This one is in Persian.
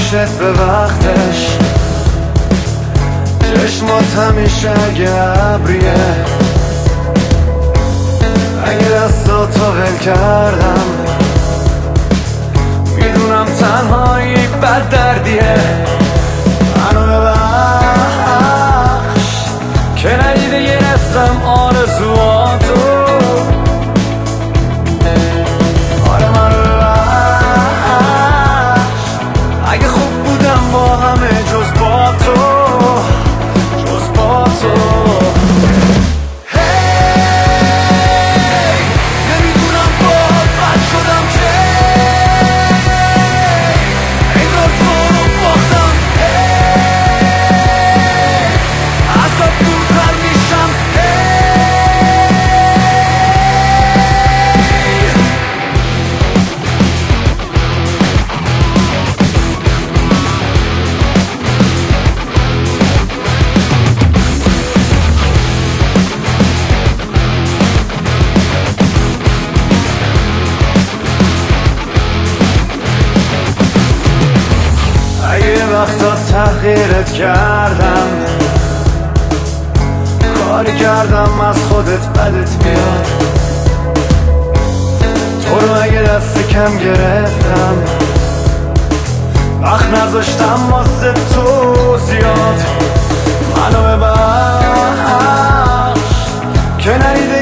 پیشت به وقتش، چشمات همیشه اگه ابریه، اگه دستاتو ول کردم میدونم تنهایی بد دردیه. منو ببخش که ندیده گرفتم آرزواتو، آره منو ببخش اگه خوب بودم با همه جز با تو، جز با تو. وقتا تحقیرت کردم، کاری کردم از خودت بدت میاد، تو رو اگه دست کم گرفتم وقت نذاشتم واسه تو زیاد. منو ببخش که ندیده